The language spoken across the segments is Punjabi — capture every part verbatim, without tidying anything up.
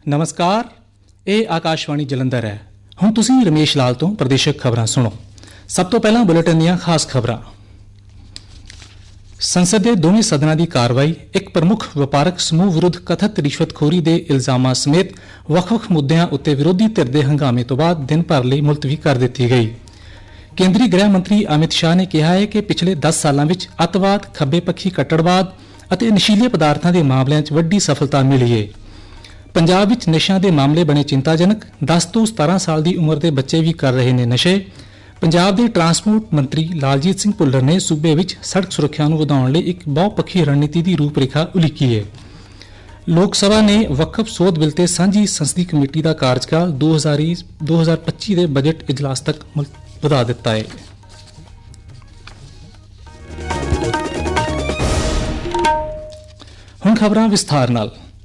नमस्कार, ये आकाशवाणी जलंधर है। हुण तुसीं रमेश लाल तो प्रदेशक खबरां सुणो। सब तो पहलां बुलेटिन दीआं खास खबरां। संसद दे दोवें सदनां दी कार्रवाई एक प्रमुख वपारक समूह विरुद्ध कथित रिश्वतखोरी दे इल्जामां समेत वख-वख मुद्दिआं उत्ते विरोधी धिर दे हंगामे तो बाद दिन भर लई मुलतवी कर दित्ती गई। केंद्रीय गृह मंत्री अमित शाह ने कहा है कि पिछले दस सालां विच अतवाद, खब्बे पक्खी कट्टड़वाद ਅਤੇ ਨਸ਼ੀਲੇ ਪਦਾਰਥਾਂ ਦੇ ਮਾਮਲਿਆਂ 'ਚ ਵੱਡੀ ਸਫਲਤਾ ਮਿਲੀ ਏ। ਪੰਜਾਬ ਵਿੱਚ ਨਸ਼ਿਆਂ ਦੇ ਮਾਮਲੇ ਬਣੇ ਚਿੰਤਾਜਨਕ। ਦਸ ਤੋਂ ਸਤਾਰਾਂ ਸਾਲ ਦੀ ਉਮਰ ਦੇ ਬੱਚੇ ਵੀ ਕਰ ਰਹੇ ਨੇ ਨਸ਼ੇ। ਪੰਜਾਬ ਦੇ ਟਰਾਂਸਪੋਰਟ ਮੰਤਰੀ ਲਾਲਜੀਤ ਸਿੰਘ ਭੁੱਲਰ ਨੇ ਸੂਬੇ ਵਿੱਚ ਸੜਕ ਸੁਰੱਖਿਆ ਨੂੰ ਵਧਾਉਣ ਲਈ ਇੱਕ ਬਹੁਪੱਖੀ ਰਣਨੀਤੀ ਦੀ ਰੂਪਰੇਖਾ ਉਲੀਕੀ ਏ। ਲੋਕ ਸਭਾ ਨੇ ਵਕਫ ਸੋਧ ਬਿੱਲ ਤੇ ਸਾਂਝੀ ਸੰਸਦੀ ਕਮੇਟੀ ਦਾ ਕਾਰਜਕਾਲ ਦੋ ਹਜ਼ਾਰ ਪੱਚੀ ਦੇ ਬਜਟ ਇਜਲਾਸ ਤੱਕ ਵਧਾ ਦਿੱਤਾ ਏ। ਹੁਣ ਖਬਰਾਂ ਵਿਸਥਾਰ ਨਾਲ।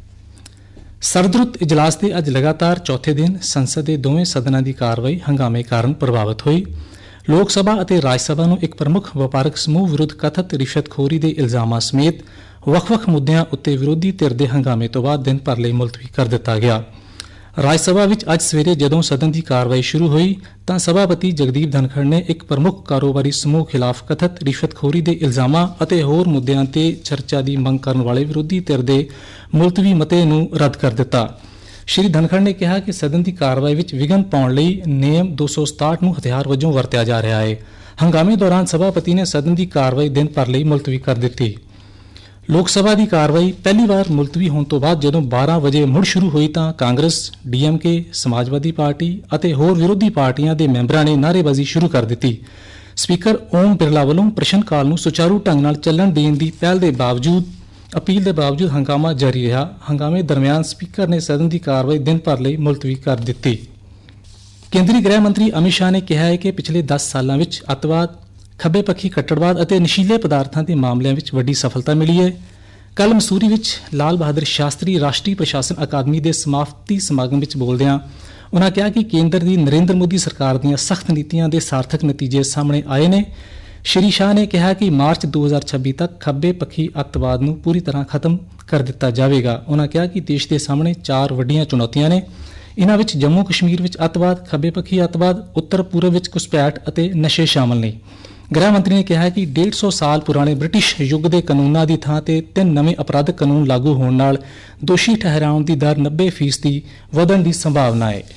ਸਰਦਰੁੱਤ ਇਜਲਾਸ ਦੇ ਅੱਜ ਲਗਾਤਾਰ ਚੌਥੇ ਦਿਨ ਸੰਸਦ ਦੇ ਦੋਵੇਂ ਸਦਨਾਂ ਦੀ ਕਾਰਵਾਈ ਹੰਗਾਮੇ ਕਾਰਨ ਪ੍ਰਭਾਵਿਤ ਹੋਈ। ਲੋਕ ਸਭਾ ਅਤੇ ਰਾਜ ਸਭਾ ਨੂੰ ਇੱਕ ਪ੍ਰਮੁੱਖ ਵਪਾਰਕ ਸਮੂਹ ਵਿਰੁੱਧ ਕਥਿਤ ਰਿਸ਼ਵਤਖੋਰੀ ਦੇ ਇਲਜ਼ਾਮਾਂ ਸਮੇਤ ਵੱਖ-ਵੱਖ ਮੁੱਦਿਆਂ ਉੱਤੇ ਵਿਰੋਧੀ ਧਿਰ ਦੇ ਹੰਗਾਮੇ ਤੋਂ ਬਾਅਦ ਦਿਨ ਭਰ ਲਈ ਮੁਲਤਵੀ ਕਰ ਦਿੱਤਾ ਗਿਆ। ਰਾਜ ਸਭਾ ਵਿੱਚ ਅੱਜ ਸਵੇਰੇ ਜਦੋਂ ਸਦਨ ਦੀ ਕਾਰਵਾਈ ਸ਼ੁਰੂ ਹੋਈ ਤਾਂ ਸਭਾਪਤੀ ਜਗਦੀਪ ਧਨਖੜ ਨੇ ਇੱਕ ਪ੍ਰਮੁੱਖ ਕਾਰੋਬਾਰੀ ਸਮੂਹ ਖਿਲਾਫ ਕਥਿਤ ਰਿਸ਼ਵਤਖੋਰੀ ਦੇ ਇਲਜ਼ਾਮਾਂ ਅਤੇ ਹੋਰ ਮੁੱਦਿਆਂ ਤੇ ਚਰਚਾ ਦੀ ਮੰਗ ਕਰਨ ਵਾਲੇ ਵਿਰੋਧੀ ਧਿਰ ਦੇ ਮੁਲਤਵੀ ਮਤੇ ਨੂੰ ਰੱਦ ਕਰ ਦਿੱਤਾ। ਸ਼੍ਰੀ ਧਨਖੜ ਨੇ ਕਿਹਾ ਕਿ ਸਦਨ ਦੀ ਕਾਰਵਾਈ ਵਿੱਚ ਵਿਘਨ ਪਾਉਣ ਲਈ ਨਿਯਮ ਦੋ ਸੌ ਸਤਾਹਠ ਨੂੰ ਹਥਿਆਰ ਵਜੋਂ ਵਰਤਿਆ ਜਾ ਰਿਹਾ ਹੈ। ਹੰਗਾਮੇ ਦੌਰਾਨ ਸਭਾਪਤੀ ਨੇ ਸਦਨ ਦੀ ਕਾਰਵਾਈ ਦਿਨ ਭਰ ਲਈ ਮੁਲਤਵੀ ਕਰ ਦਿੱਤੀ। ਲੋਕ ਸਭਾ ਦੀ ਕਾਰਵਾਈ ਪਹਿਲੀ ਵਾਰ ਮੁਲਤਵੀ ਹੋਣ ਤੋਂ ਬਾਅਦ ਜਦੋਂ ਬਾਰਾਂ ਵਜੇ ਮੁੜ ਸ਼ੁਰੂ ਹੋਈ ਤਾਂ ਕਾਂਗਰਸ, ਡੀਐਮਕੇ, ਸਮਾਜਵਾਦੀ ਪਾਰਟੀ ਅਤੇ ਹੋਰ ਵਿਰੋਧੀ ਪਾਰਟੀਆਂ ਦੇ ਮੈਂਬਰਾਂ ਨੇ ਨਾਅਰੇਬਾਜ਼ੀ ਸ਼ੁਰੂ ਕਰ ਦਿੱਤੀ। ਸਪੀਕਰ ਓਮ ਬਿਰਲਾ ਵੱਲੋਂ ਪ੍ਰਸ਼ਨ ਕਾਲ ਨੂੰ ਸੁਚਾਰੂ ਢੰਗ ਨਾਲ ਚੱਲਣ ਦੇਣ ਦੀ ਪਹਿਲ ਦੇ ਬਾਵਜੂਦ ਅਪੀਲ ਦੇ ਬਾਵਜੂਦ ਹੰਗਾਮਾ ਜਾਰੀ ਰਿਹਾ। ਹੰਗਾਮੇ ਦਰਮਿਆਨ ਸਪੀਕਰ ਨੇ ਸਦਨ ਦੀ ਕਾਰਵਾਈ ਦਿਨ ਭਰ ਲਈ ਮੁਲਤਵੀ ਕਰ ਦਿੱਤੀ। ਕੇਂਦਰੀ ਗ੍ਰਹਿ ਮੰਤਰੀ ਅਮਿਤ ਸ਼ਾਹ ਨੇ ਕਿਹਾ ਹੈ ਕਿ ਪਿਛਲੇ ਦਸ ਸਾਲਾਂ ਵਿੱਚ ਅੱਤਵਾਦ, ਖੱਬੇ ਪੱਖੀ ਕੱਟੜਵਾਦ ਅਤੇ ਨਸ਼ੀਲੇ ਪਦਾਰਥਾਂ ਦੇ ਮਾਮਲਿਆਂ ਵਿੱਚ ਵੱਡੀ ਸਫਲਤਾ ਮਿਲੀ ਹੈ। ਕੱਲ੍ਹ ਮਸੂਰੀ ਵਿੱਚ ਲਾਲ ਬਹਾਦਰ ਸ਼ਾਸਤਰੀ ਰਾਸ਼ਟਰੀ ਪ੍ਰਸ਼ਾਸਨ ਅਕਾਦਮੀ ਦੇ ਸਮਾਪਤੀ ਸਮਾਗਮ ਵਿੱਚ ਬੋਲਦਿਆਂ ਉਨ੍ਹਾਂ ਕਿਹਾ ਕਿ ਕੇਂਦਰ ਦੀ ਨਰਿੰਦਰ ਮੋਦੀ ਸਰਕਾਰ ਦੀਆਂ ਸਖਤ ਨੀਤੀਆਂ ਦੇ ਸਾਰਥਕ ਨਤੀਜੇ ਸਾਹਮਣੇ ਆਏ ਨੇ। ਸ਼੍ਰੀ ਸ਼ਾਹ ਨੇ ਕਿਹਾ ਕਿ ਮਾਰਚ ਦੋ ਹਜ਼ਾਰ ਛੱਬੀ ਤੱਕ ਖੱਬੇ ਪੱਖੀ ਅੱਤਵਾਦ ਨੂੰ ਪੂਰੀ ਤਰ੍ਹਾਂ ਖਤਮ ਕਰ ਦਿੱਤਾ ਜਾਵੇਗਾ। ਉਨ੍ਹਾਂ ਕਿਹਾ ਕਿ ਦੇਸ਼ ਦੇ ਸਾਹਮਣੇ ਚਾਰ ਵੱਡੀਆਂ ਚੁਣੌਤੀਆਂ ਨੇ। ਇਨ੍ਹਾਂ ਵਿੱਚ ਜੰਮੂ ਕਸ਼ਮੀਰ ਵਿੱਚ ਅੱਤਵਾਦ, ਖੱਬੇ ਪੱਖੀ ਅੱਤਵਾਦ, ਉੱਤਰ ਪੂਰਬ ਵਿੱਚ ਘੁਸਪੈਠ ਅਤੇ ਨਸ਼ੇ ਸ਼ਾਮਲ ਨੇ। ਗ੍ਰਹਿ ਮੰਤਰੀ ਨੇ ਕਿਹਾ ਕਿ ਡੇਢ ਸੌ ਸਾਲ ਪੁਰਾਣੇ ਬ੍ਰਿਟਿਸ਼ ਯੁੱਗ ਦੇ ਕਾਨੂੰਨਾਂ ਦੀ ਥਾਂ ਤੇ ਤਿੰਨ ਨਵੇਂ ਅਪਰਾਧਕ ਕਾਨੂੰਨ ਲਾਗੂ ਹੋਣ ਨਾਲ ਦੋਸ਼ੀ ਠਹਿਰਾਉਣ ਦੀ ਦਰ ਨੱਬੇ ਫੀਸਦੀ ਵਧਣ ਦੀ ਸੰਭਾਵਨਾ ਹੈ।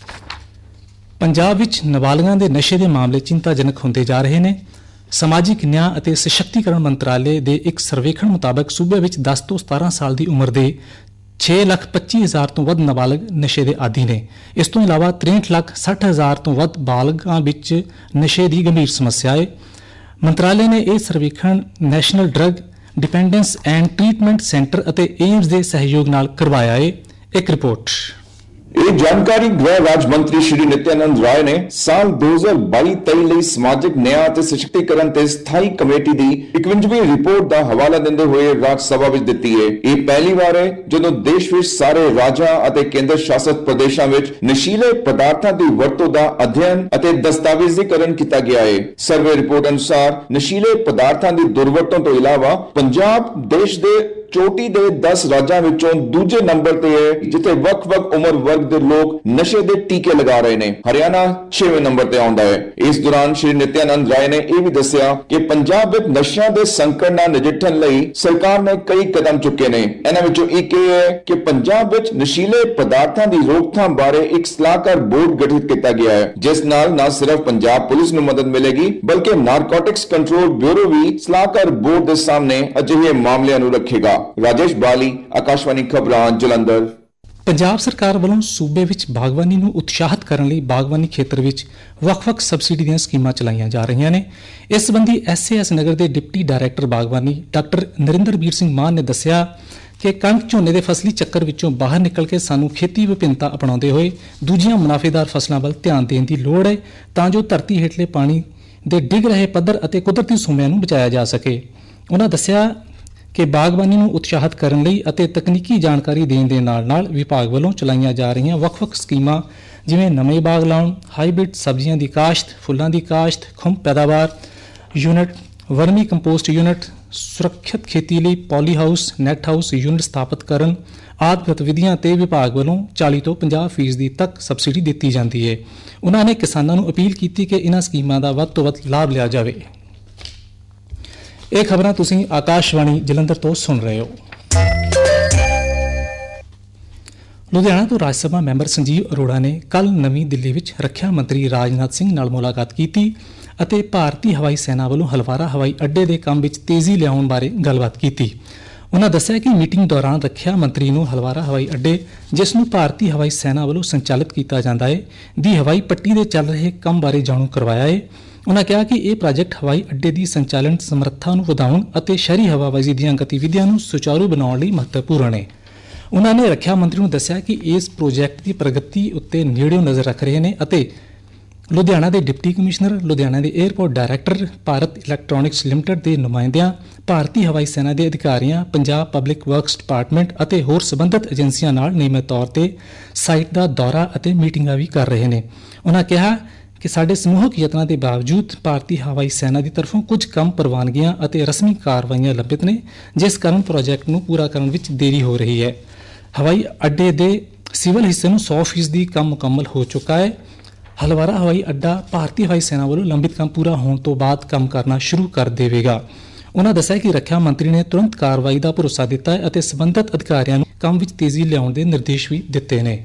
ਪੰਜਾਬ ਵਿੱਚ ਨਾਬਾਲਗਾਂ ਦੇ ਨਸ਼ੇ ਦੇ ਮਾਮਲੇ ਚਿੰਤਾਜਨਕ ਹੁੰਦੇ ਜਾ ਰਹੇ ਨੇ। ਸਮਾਜਿਕ ਨਿਆਂ ਅਤੇ ਸਸ਼ਕਤੀਕਰਨ ਮੰਤਰਾਲੇ ਦੇ ਇੱਕ ਸਰਵੇਖਣ ਮੁਤਾਬਕ ਸੂਬੇ ਵਿੱਚ ਦਸ ਤੋਂ ਸਤਾਰਾਂ ਸਾਲ ਦੀ ਉਮਰ ਦੇ ਛੇ ਲੱਖ ਪੱਚੀ ਹਜ਼ਾਰ ਤੋਂ ਵੱਧ ਨਾਬਾਲਗ ਨਸ਼ੇ ਦੇ ਆਦੀ ਨੇ। ਇਸ ਤੋਂ ਇਲਾਵਾ ਤਰੇਂਹਠ ਲੱਖ ਸੱਠ ਹਜ਼ਾਰ ਤੋਂ ਵੱਧ ਬਾਲਗਾਂ ਵਿੱਚ ਨਸ਼ੇ ਦੀ ਗੰਭੀਰ ਸਮੱਸਿਆ ਹੈ। ਮੰਤਰਾਲੇ ਨੇ ਇਹ ਸਰਵੇਖਣ national drug dependence and treatment centre ਅਤੇ ਏਮਸ ਦੇ ਸਹਿਯੋਗ ਨਾਲ ਕਰਵਾਇਆ ਹੈ। ਇੱਕ ਰਿਪੋਰਟ। ਇਹ ਜਾਣਕਾਰੀ ਗ੍ਰਹਿ ਰਾਜ ਮੰਤਰੀ ਸ਼੍ਰੀ ਨਿਤਿਆਨੰਦ ਰਾਏ ਨੇ ਸਾਲ ਦੋ ਹਜ਼ਾਰ ਬਾਈ ਤੇਈ ਲਈ ਸਮਾਜਿਕ ਨਿਆਂ ਅਤੇ ਸਸ਼ਕਤੀਕਰਨ ਤੇ ਸਥਾਈ ਕਮੇਟੀ ਦੀ ਇਕਵੰਜਵੀਂ ਰਿਪੋਰਟ ਦਾ ਹਵਾਲਾ ਦਿੰਦੇ ਹੋਏ ਰਾਜ ਸਭਾ ਵਿੱਚ ਦਿੱਤੀ ਹੈ। ਇਹ ਪਹਿਲੀ ਵਾਰ ਹੈ ਜਦੋਂ ਦੇਸ਼ ਵਿੱਚ ਸਾਰੇ ਰਾਜਾਂ ਅਤੇ ਕੇਂਦਰ ਸ਼ਾਸਿਤ ਪ੍ਰਦੇਸ਼ਾਂ ਵਿੱਚ ਨਸ਼ੀਲੇ ਪਦਾਰਥਾਂ ਦੀ ਵਰਤੋਂ ਦਾ ਅਧਿਐਨ ਅਤੇ ਦਸਤਾਵੇਜ਼ੀਕਰਨ ਕੀਤਾ ਗਿਆ ਹੈ। ਸਰਵੇ ਰਿਪੋਰਟ ਅਨੁਸਾਰ ਨਸ਼ੀਲੇ ਪਦਾਰਥਾਂ ਦੀ ਦੁਰਵਰਤੋਂ ਤੋਂ ਇਲਾਵਾ ਪੰਜਾਬ ਦੇਸ਼ ਦੇ ਚੋਟੀ ਦੇ ਦਸ ਰਾਜਾਂ ਵਿੱਚੋਂ ਦੂਜੇ ਨੰਬਰ ਤੇ ਹੈ ਜਿੱਥੇ ਵੱਖ-ਵੱਖ ਉਮਰ ਵਰਗ ਦੇ ਲੋਕ ਨਸ਼ੇ ਦੇ ਟੀਕੇ ਲਗਾ ਰਹੇ ਨੇ। ਹਰਿਆਣਾ ਛੇਵੇਂ ਨੰਬਰ ਤੇ ਆਉਂਦਾ ਹੈ। ਇਸ ਦੌਰਾਨ ਸ਼੍ਰੀ ਨਿਤਿਆਨੰਦ ਰਾਏ ਨੇ ਇਹ ਵੀ ਦੱਸਿਆ ਕਿ ਪੰਜਾਬ ਵਿੱਚ ਨਸ਼ਿਆਂ ਦੇ ਸੰਕਟ ਨਾਲ ਨਜਿੱਠਣ ਲਈ ਸਰਕਾਰ ਨੇ ਕਈ ਕਦਮ ਚੁੱਕੇ ਨੇ। ਇਹਨਾਂ ਵਿੱਚੋਂ ਇੱਕ ਇਹ ਹੈ ਕਿ ਪੰਜਾਬ ਵਿੱਚ ਨਸ਼ੀਲੇ ਪਦਾਰਥਾਂ ਦੀ ਰੋਕਥਾਮ ਬਾਰੇ ਇੱਕ ਸਲਾਹਕਾਰ ਬੋਰਡ ਗਠਿਤ ਕੀਤਾ ਗਿਆ ਹੈ ਜਿਸ ਨਾਲ ਨਾ ਸਿਰਫ ਪੰਜਾਬ ਪੁਲਿਸ ਨੂੰ ਮਦਦ ਮਿਲੇਗੀ ਬਲਕਿ ਨਾਰਕੋਟਿਕਸ ਕੰਟਰੋਲ ਬਿਊਰੋ ਵੀ ਸਲਾਹਕਾਰ ਬੋਰਡ ਦੇ ਸਾਹਮਣੇ ਅਜਿਹੇ ਮਾਮਲਿਆਂ ਨੂੰ ਰੱਖੇਗਾ। ਰਾਜੇਸ਼ ਬਾਲੀ, ਆਕਾਸ਼ਵਾਣੀ ਖਬਰਾਂ, ਜਲੰਧਰ। ਪੰਜਾਬ ਸਰਕਾਰ ਵੱਲੋਂ ਸੂਬੇ ਵਿੱਚ ਬਾਗਬਾਨੀ ਨੂੰ ਉਤਸ਼ਾਹਿਤ ਕਰਨ ਲਈ ਬਾਗਬਾਨੀ ਖੇਤਰ ਵਿੱਚ ਵੱਖ-ਵੱਖ ਸਬਸਿਡੀ ਦੀਆਂ ਸਕੀਮਾਂ ਚਲਾਈਆਂ ਜਾ ਰਹੀਆਂ ਨੇ। ਇਸ ਸੰਬੰਧੀ ਐਸਏਐਸ ਨਗਰ ਦੇ ਡਿਪਟੀ ਡਾਇਰੈਕਟਰ ਬਾਗਬਾਨੀ ਡਾਕਟਰ ਨਰਿੰਦਰਬੀਰ ਸਿੰਘ ਮਾਨ ਨੇ ਦੱਸਿਆ ਕਿ ਕਣਕ ਝੋਨੇ ਦੇ ਫਸਲੀ ਚੱਕਰ ਵਿੱਚੋਂ ਬਾਹਰ ਨਿਕਲ ਕੇ ਸਾਨੂੰ ਖੇਤੀ ਵਿਭਿੰਨਤਾ ਅਪਣਾਉਂਦੇ ਹੋਏ ਦੂਜੀਆਂ ਮੁਨਾਫੇਦਾਰ ਫਸਲਾਂ ਵੱਲ ਧਿਆਨ ਦੇਣ ਦੀ ਲੋੜ ਹੈ ਤਾਂ ਜੋ ਧਰਤੀ ਹੇਠਲੇ ਪਾਣੀ ਦੇ ਡਿੱਗ ਰਹੇ ਪੱਧਰ ਅਤੇ ਕੁਦਰਤੀ ਸੋਮਿਆਂ ਨੂੰ ਬਚਾਇਆ ਜਾ ਸਕੇ। ਉਨ੍ਹਾਂ ਦੱਸਿਆ ਕਿ ਬਾਗਬਾਨੀ ਨੂੰ ਉਤਸ਼ਾਹਿਤ ਕਰਨ ਲਈ ਅਤੇ ਤਕਨੀਕੀ ਜਾਣਕਾਰੀ ਦੇਣ ਦੇ ਨਾਲ ਨਾਲ ਵਿਭਾਗ ਵੱਲੋਂ ਚਲਾਈਆਂ ਜਾ ਰਹੀਆਂ ਵੱਖ-ਵੱਖ ਸਕੀਮਾਂ ਜਿਵੇਂ ਨਵੇਂ ਬਾਗ ਲਾਉਣ, ਹਾਈਬ੍ਰਿਡ ਸਬਜ਼ੀਆਂ ਦੀ ਕਾਸ਼ਤ, ਫੁੱਲਾਂ ਦੀ ਕਾਸ਼ਤ, ਖੁੰਭ ਪੈਦਾਵਾਰ ਯੂਨਿਟ, ਵਰਮੀ ਕੰਪੋਸਟ ਯੂਨਿਟ, ਸੁਰੱਖਿਅਤ ਖੇਤੀ ਲਈ poly house, net house unit ਸਥਾਪਿਤ ਕਰਨ ਆਦਿ ਗਤੀਵਿਧੀਆਂ ਤੇ ਵਿਭਾਗ ਵੱਲੋਂ ਚਾਲੀ ਤੋਂ ਪੰਜਾਹ ਫੀਸਦੀ ਤੱਕ ਸਬਸਿਡੀ ਦਿੱਤੀ ਜਾਂਦੀ ਹੈ। ਉਹਨਾਂ ਨੇ ਕਿਸਾਨਾਂ ਨੂੰ ਅਪੀਲ ਕੀਤੀ ਕਿ ਇਹਨਾਂ ਸਕੀਮਾਂ ਦਾ ਵੱਧ ਤੋਂ ਵੱਧ ਲਾਭ ਲਿਆ ਜਾਵੇ। ਇਹ ਖਬਰਾਂ ਤੁਸੀਂ ਆਕਾਸ਼ਵਾਣੀ ਜਲੰਧਰ ਤੋਂ ਸੁਣ ਰਹੇ ਹੋ। ਲੁਧਿਆਣਾ ਤੋਂ ਰਾਜ ਸਭਾ ਮੈਂਬਰ ਸੰਜੀਵ ਅਰੋੜਾ ਨੇ ਕੱਲ੍ਹ ਨਵੀਂ ਦਿੱਲੀ ਵਿੱਚ ਰੱਖਿਆ ਮੰਤਰੀ ਰਾਜਨਾਥ ਸਿੰਘ ਨਾਲ ਮੁਲਾਕਾਤ ਕੀਤੀ ਅਤੇ ਭਾਰਤੀ ਹਵਾਈ ਸੈਨਾ ਵੱਲੋਂ ਹਲਵਾਰਾ ਹਵਾਈ ਅੱਡੇ ਦੇ ਕੰਮ ਵਿੱਚ ਤੇਜ਼ੀ ਲਿਆਉਣ ਬਾਰੇ ਗੱਲਬਾਤ ਕੀਤੀ। ਉਨ੍ਹਾਂ ਦੱਸਿਆ ਕਿ ਮੀਟਿੰਗ ਦੌਰਾਨ ਰੱਖਿਆ ਮੰਤਰੀ ਨੂੰ ਹਲਵਾਰਾ ਹਵਾਈ ਅੱਡੇ, ਜਿਸ ਨੂੰ ਭਾਰਤੀ ਹਵਾਈ ਸੈਨਾ ਵੱਲੋਂ ਸੰਚਾਲਿਤ ਕੀਤਾ ਜਾਂਦਾ ਹੈ, ਦੀ ਹਵਾਈ ਪੱਟੀ ਦੇ ਚੱਲ ਰਹੇ ਕੰਮ ਬਾਰੇ ਜਾਣੂ ਕਰਵਾਇਆ ਹੈ। ਉਨ੍ਹਾਂ ਕਿਹਾ ਕਿ ਇਹ ਪ੍ਰਾਜੈਕਟ ਹਵਾਈ ਅੱਡੇ ਦੀ ਸੰਚਾਲਨ ਸਮਰੱਥਾ ਨੂੰ ਵਧਾਉਣ ਅਤੇ ਸ਼ਹਿਰੀ ਹਵਾਬਾਜ਼ੀ ਦੀਆਂ ਗਤੀਵਿਧੀਆਂ ਨੂੰ ਸੁਚਾਰੂ ਬਣਾਉਣ ਲਈ ਮਹੱਤਵਪੂਰਨ ਹੈ। ਉਨ੍ਹਾਂ ਨੇ ਰੱਖਿਆ ਮੰਤਰੀ ਨੂੰ ਦੱਸਿਆ ਕਿ ਇਸ ਪ੍ਰੋਜੈਕਟ ਦੀ ਪ੍ਰਗਤੀ ਉੱਤੇ ਨੇੜਿਓਂ ਨਜ਼ਰ ਰੱਖ ਰਹੇ ਨੇ ਅਤੇ ਲੁਧਿਆਣਾ ਦੇ ਡਿਪਟੀ ਕਮਿਸ਼ਨਰ, ਲੁਧਿਆਣਾ ਦੇ airport director, Bharat electronics limited ਦੇ ਨੁਮਾਇੰਦਿਆਂ, ਭਾਰਤੀ ਹਵਾਈ ਸੈਨਾ ਦੇ ਅਧਿਕਾਰੀਆਂ, ਪੰਜਾਬ ਪਬਲਿਕ ਵਰਕਸ ਡਿਪਾਰਟਮੈਂਟ ਅਤੇ ਹੋਰ ਸਬੰਧਤ ਏਜੰਸੀਆਂ ਨਾਲ ਨਿਯਮਿਤ ਤੌਰ ਤੇ ਸਾਈਟ ਦਾ ਦੌਰਾ ਅਤੇ ਮੀਟਿੰਗਾਂ ਵੀ ਕਰ ਰਹੇ ਨੇ। ਉਨ੍ਹਾਂ ਕਿਹਾ ਕਿ ਸਾਡੇ ਸਮੂਹਕ ਯਤਨਾਂ ਦੇ ਬਾਵਜੂਦ ਭਾਰਤੀ ਹਵਾਈ ਸੈਨਾ ਦੀ ਤਰਫੋਂ ਕੁਝ ਕੰਮ ਪ੍ਰਵਾਨਗੀਆਂ ਅਤੇ ਰਸਮੀ ਕਾਰਵਾਈਆਂ ਲੰਬਿਤ ਨੇ, ਜਿਸ ਕਾਰਨ ਪ੍ਰੋਜੈਕਟ ਨੂੰ ਪੂਰਾ ਕਰਨ ਵਿੱਚ ਦੇਰੀ ਹੋ ਰਹੀ ਹੈ। ਹਵਾਈ ਅੱਡੇ ਦੇ ਸਿਵਲ ਹਿੱਸੇ ਨੂੰ ਸੌ ਫੀਸਦੀ ਕੰਮ ਮੁਕੰਮਲ ਹੋ ਚੁੱਕਾ ਹੈ। ਹਲਵਾਰਾ ਹਵਾਈ ਅੱਡਾ ਭਾਰਤੀ ਹਵਾਈ ਸੈਨਾ ਵੱਲੋਂ ਲੰਬਿਤ ਕੰਮ ਪੂਰਾ ਹੋਣ ਤੋਂ ਬਾਅਦ ਕੰਮ ਕਰਨਾ ਸ਼ੁਰੂ ਕਰ ਦੇਵੇਗਾ। ਉਨ੍ਹਾਂ ਦੱਸਿਆ ਕਿ ਰੱਖਿਆ ਮੰਤਰੀ ਨੇ ਤੁਰੰਤ ਕਾਰਵਾਈ ਦਾ ਭਰੋਸਾ ਦਿੱਤਾ ਹੈ ਅਤੇ ਸਬੰਧਤ ਅਧਿਕਾਰੀਆਂ ਨੂੰ ਕੰਮ ਵਿੱਚ ਤੇਜ਼ੀ ਲਿਆਉਣ ਦੇ ਨਿਰਦੇਸ਼ ਵੀ ਦਿੱਤੇ ਨੇ।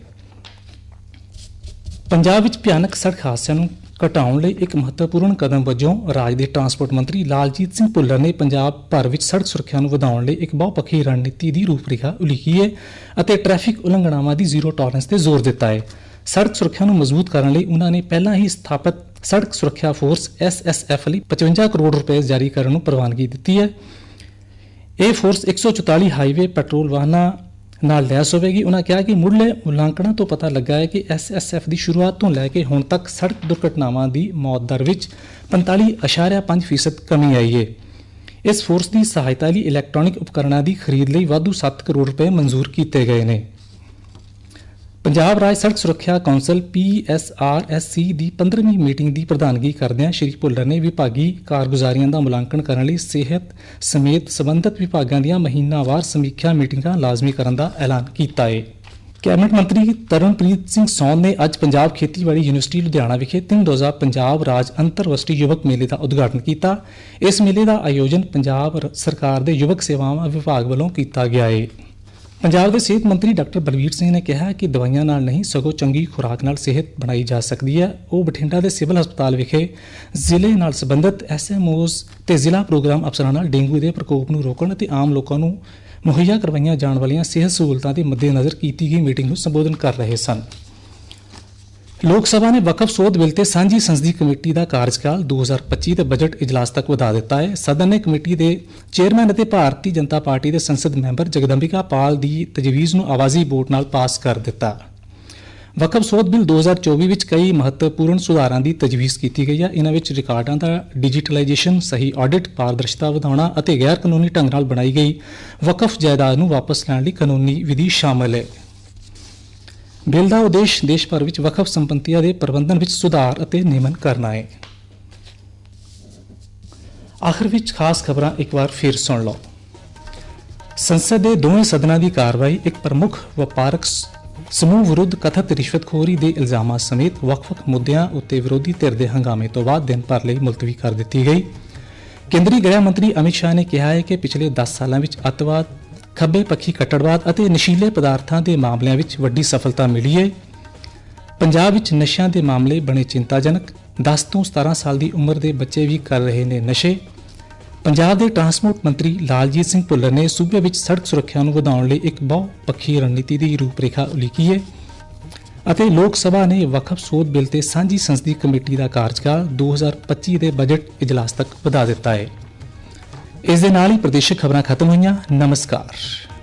ਪੰਜਾਬ ਵਿੱਚ ਭਿਆਨਕ ਸੜਕ ਹਾਦਸਿਆਂ ਨੂੰ ਘਟਾਉਣ ਲਈ ਇੱਕ ਮਹੱਤਵਪੂਰਨ ਕਦਮ ਵਜੋਂ ਰਾਜ ਦੇ ਟਰਾਂਸਪੋਰਟ ਮੰਤਰੀ ਲਾਲਜੀਤ ਸਿੰਘ ਭੁੱਲਰ ਨੇ ਪੰਜਾਬ ਭਰ ਵਿੱਚ ਸੜਕ ਸੁਰੱਖਿਆ ਨੂੰ ਵਧਾਉਣ ਲਈ ਇੱਕ ਬਹੁਪੱਖੀ ਰਣਨੀਤੀ ਦੀ ਰੂਪਰੇਖਾ ਉਲੀਕੀ ਹੈ ਅਤੇ ਟ੍ਰੈਫਿਕ ਉਲੰਘਣਾਵਾਂ ਦੀ ਜ਼ੀਰੋ ਟੋਲਰੈਂਸ ਤੇ ਜ਼ੋਰ ਦਿੱਤਾ ਹੈ। ਸੜਕ ਸੁਰੱਖਿਆ ਨੂੰ ਮਜ਼ਬੂਤ ਕਰਨ ਲਈ ਉਨ੍ਹਾਂ ਨੇ ਪਹਿਲਾਂ ਹੀ ਸਥਾਪਿਤ ਸੜਕ ਸੁਰੱਖਿਆ ਫੋਰਸ ਐਸ ਐਸ ਐਫ ਲਈ ਪਚਵੰਜਾ ਕਰੋੜ ਰੁਪਏ ਜਾਰੀ ਕਰਨ ਨੂੰ ਪ੍ਰਵਾਨਗੀ ਦਿੱਤੀ ਹੈ। ਇਹ ਫੋਰਸ ਇੱਕ ਸੌ ਚੁਤਾਲੀ ਹਾਈਵੇ ਪੈਟਰੋਲ ਵਾਹਨਾਂ ਨਾਲ ਲੈਸ ਹੋਵੇਗੀ। ਉਨ੍ਹਾਂ ਕਿਹਾ ਕਿ ਮੁੱਢਲੇ ਮੁਲਾਂਕਣਾਂ ਤੋਂ ਪਤਾ ਲੱਗਾ ਹੈ ਕਿ ਐਸ ਐਸ ਐਫ ਦੀ ਸ਼ੁਰੂਆਤ ਤੋਂ ਲੈ ਕੇ ਹੁਣ ਤੱਕ ਸੜਕ ਦੁਰਘਟਨਾਵਾਂ ਦੀ ਮੌਤ ਦਰ ਵਿੱਚ ਪੰਤਾਲੀ ਅਸ਼ਾਰਿਆ ਪੰਜ ਫੀਸਦ ਕਮੀ ਆਈ ਹੈ। ਇਸ ਫੋਰਸ ਦੀ ਸਹਾਇਤਾ ਲਈ ਇਲੈਕਟ੍ਰੋਨਿਕ ਉਪਕਰਨਾਂ ਦੀ ਖਰੀਦ ਲਈ ਵਾਧੂ ਸੱਤ ਕਰੋੜ ਰੁਪਏ ਮਨਜ਼ੂਰ ਕੀਤੇ ਗਏ ਨੇ। ਪੰਜਾਬ ਰਾਜ ਸੜਕ ਸੁਰੱਖਿਆ council P S R S C ਦੀ ਪੰਦਰਵੀਂ ਮੀਟਿੰਗ ਦੀ ਪ੍ਰਧਾਨਗੀ ਕਰਦਿਆਂ ਸ਼੍ਰੀ ਭੁੱਲਰ ਨੇ ਵਿਭਾਗੀ ਕਾਰਗੁਜ਼ਾਰੀਆਂ ਦਾ ਮੁਲਾਂਕਣ ਕਰਨ ਲਈ ਸਿਹਤ ਸਮੇਤ ਸਬੰਧਤ ਵਿਭਾਗਾਂ ਦੀਆਂ ਮਹੀਨਾਵਾਰ ਸਮੀਖਿਆ ਮੀਟਿੰਗਾਂ ਲਾਜ਼ਮੀ ਕਰਨ ਦਾ ਐਲਾਨ ਕੀਤਾ ਹੈ। ਕੈਬਨਿਟ ਮੰਤਰੀ ਤਰਨਪ੍ਰੀਤ ਸਿੰਘ ਸੌਨ ਨੇ ਅੱਜ ਪੰਜਾਬ ਖੇਤੀਬਾੜੀ ਯੂਨੀਵਰਸਿਟੀ ਲੁਧਿਆਣਾ ਵਿਖੇ ਤਿੰਨ ਰੋਜ਼ਾ ਪੰਜਾਬ ਰਾਜ ਅੰਤਰਰਾਸ਼ਟਰੀ ਯੁਵਕ ਮੇਲੇ ਦਾ ਉਦਘਾਟਨ ਕੀਤਾ। ਇਸ ਮੇਲੇ ਦਾ ਆਯੋਜਨ ਪੰਜਾਬ ਸਰਕਾਰ ਦੇ ਯੁਵਕ ਸੇਵਾਵਾਂ ਵਿਭਾਗ ਵੱਲੋਂ ਕੀਤਾ ਗਿਆ ਹੈ। ਪੰਜਾਬ ਦੇ ਸਿਹਤ ਮੰਤਰੀ ਡਾਕਟਰ ਬਲਵੀਰ ਸਿੰਘ ਨੇ ਕਿਹਾ ਕਿ ਦਵਾਈਆਂ ਨਾਲ ਨਹੀਂ ਸਗੋਂ ਚੰਗੀ ਖੁਰਾਕ ਨਾਲ ਸਿਹਤ ਬਣਾਈ ਜਾ ਸਕਦੀ ਹੈ। ਉਹ ਬਠਿੰਡਾ ਦੇ ਸਿਵਲ ਹਸਪਤਾਲ ਵਿਖੇ ਜ਼ਿਲ੍ਹੇ ਨਾਲ ਸੰਬੰਧਿਤ ਐਸ ਐਮ ਓਜ਼ ਤੇ ਜ਼ਿਲ੍ਹਾ ਪ੍ਰੋਗਰਾਮ ਅਫਸਰਾਂ ਨਾਲ ਡੇਂਗੂ ਦੇ ਪ੍ਰਕੋਪ ਨੂੰ ਰੋਕਣ ਅਤੇ ਆਮ ਲੋਕਾਂ ਨੂੰ ਮੁਹੱਈਆ ਕਰਵਾਈਆਂ ਜਾਣ ਵਾਲੀਆਂ ਸਿਹਤ ਸਹੂਲਤਾਂ ਦੇ ਮੱਦੇਨਜ਼ਰ ਕੀਤੀ ਗਈ ਮੀਟਿੰਗ ਨੂੰ ਸੰਬੋਧਨ ਕਰ ਰਹੇ ਸਨ। ਲੋਕ ਸਭਾ ਨੇ ਵਕਫ ਸੋਧ ਬਿੱਲ ਤੇ ਸਾਂਝੀ ਸੰਸਦੀ ਕਮੇਟੀ ਦਾ ਕਾਰਜਕਾਲ ਦੋ ਹਜ਼ਾਰ ਪੱਚੀ ਦੇ ਬਜਟ ਇਜਲਾਸ ਤੱਕ ਵਧਾ ਦਿੱਤਾ ਹੈ। ਸਦਨ ਨੇ ਕਮੇਟੀ ਦੇ ਚੇਅਰਮੈਨ ਅਤੇ ਭਾਰਤੀ ਜਨਤਾ ਪਾਰਟੀ ਦੇ ਸੰਸਦ ਮੈਂਬਰ ਜਗਦੰਬਿਕਾ ਪਾਲ ਦੀ ਤਜਵੀਜ਼ ਨੂੰ ਆਵਾਜ਼ੀ ਵੋਟ ਨਾਲ ਪਾਸ ਕਰ ਦਿੱਤਾ। ਵਕਫ ਸੋਧ ਬਿੱਲ ਦੋ ਹਜ਼ਾਰ ਚੌਵੀ ਵਿੱਚ ਕਈ ਮਹੱਤਵਪੂਰਨ ਸੁਧਾਰਾਂ ਦੀ ਤਜਵੀਜ਼ ਕੀਤੀ ਗਈ ਹੈ। ਇਹਨਾਂ ਵਿੱਚ ਰਿਕਾਰਡਾਂ ਦਾ ਡਿਜੀਟਲਾਈਜੇਸ਼ਨ, ਸਹੀ ਆਡਿਟ, ਪਾਰਦਰਸ਼ਤਾ ਵਧਾਉਣਾ ਅਤੇ ਗੈਰ ਕਾਨੂੰਨੀ ਢੰਗ ਨਾਲ ਬਣਾਈ ਗਈ ਵਕਫ ਜਾਇਦਾਦ ਨੂੰ ਵਾਪਸ ਲੈਣ ਲਈ ਕਾਨੂੰਨੀ ਵਿਧੀ ਸ਼ਾਮਲ ਹੈ। ਬਿੱਲ ਦਾ ਉਦੇਸ਼ ਦੇਸ਼ ਭਰ ਵਿੱਚ ਵਕਫ ਸੰਪਤੀਆਂ ਦੇ ਪ੍ਰਬੰਧਨ ਵਿੱਚ ਸੁਧਾਰ ਅਤੇ ਨਿਯਮਨ ਕਰਨਾ ਹੈ। ਆਖਰ ਵਿੱਚ ਖਾਸ ਖਬਰਾਂ ਇੱਕ ਵਾਰ ਫਿਰ ਸੁਣ ਲਓ। ਸੰਸਦ ਦੇ ਦੋਵੇਂ ਸਦਨਾਂ ਦੀ ਕਾਰਵਾਈ ਇੱਕ ਪ੍ਰਮੁੱਖ ਵਪਾਰਕ ਸਮੂਹ ਵਿਰੁੱਧ ਕਥਿਤ ਰਿਸ਼ਵਤਖੋਰੀ ਦੇ ਇਲਜ਼ਾਮਾਂ ਸਮੇਤ ਵੱਖ-ਵੱਖ ਮੁੱਦਿਆਂ ਉੱਤੇ ਵਿਰੋਧੀ ਧਿਰ ਦੇ ਹੰਗਾਮੇ ਤੋਂ ਬਾਅਦ ਦਿਨ ਭਰ ਲਈ ਮੁਲਤਵੀ ਕਰ ਦਿੱਤੀ ਗਈ। ਕੇਂਦਰੀ ਗ੍ਰਹਿ ਮੰਤਰੀ ਅਮਿਤ ਸ਼ਾਹ ਨੇ ਕਿਹਾ ਹੈ ਕਿ ਪਿਛਲੇ ਦਸ ਸਾਲਾਂ ਵਿੱਚ ਅੱਤਵਾਦ, ਖੱਬੇ ਪੱਖੀ ਕੱਟੜਵਾਦ ਅਤੇ ਨਸ਼ੀਲੇ ਪਦਾਰਥਾਂ ਦੇ ਮਾਮਲਿਆਂ ਵਿੱਚ ਵੱਡੀ ਸਫਲਤਾ ਮਿਲੀ ਹੈ। ਪੰਜਾਬ ਵਿੱਚ ਨਸ਼ਿਆਂ ਦੇ ਮਾਮਲੇ ਬਣੇ ਚਿੰਤਾਜਨਕ। ਦਸ ਤੋਂ ਸਤਾਰਾਂ ਸਾਲ ਦੀ ਉਮਰ ਦੇ ਬੱਚੇ ਵੀ ਕਰ ਰਹੇ ਨੇ ਨਸ਼ੇ। ਪੰਜਾਬ ਦੇ ਟਰਾਂਸਪੋਰਟ ਮੰਤਰੀ ਲਾਲਜੀਤ ਸਿੰਘ ਭੁੱਲਰ ਨੇ ਸੂਬੇ ਵਿੱਚ ਸੜਕ ਸੁਰੱਖਿਆ ਨੂੰ ਵਧਾਉਣ ਲਈ ਇੱਕ ਬਹੁਪੱਖੀ ਰਣਨੀਤੀ ਦੀ ਰੂਪਰੇਖਾ ਉਲੀਕੀ ਹੈ ਅਤੇ ਲੋਕ ਸਭਾ ਨੇ ਵਕਫ ਸੋਧ ਬਿੱਲ ਤੇ ਸਾਂਝੀ ਸੰਸਦੀ ਕਮੇਟੀ ਦਾ ਕਾਰਜਕਾਲ ਦੋ ਹਜ਼ਾਰ ਪੱਚੀ ਦੇ ਬਜਟ ਇਜਲਾਸ ਤੱਕ ਵਧਾ ਦਿੱਤਾ ਹੈ। ਇਸ ਦੇ ਨਾਲ ਹੀ ਪ੍ਰਦੇਸ਼ਕ ਖਬਰਾਂ ਖਤਮ ਹੋਈਆਂ। ਨਮਸਕਾਰ।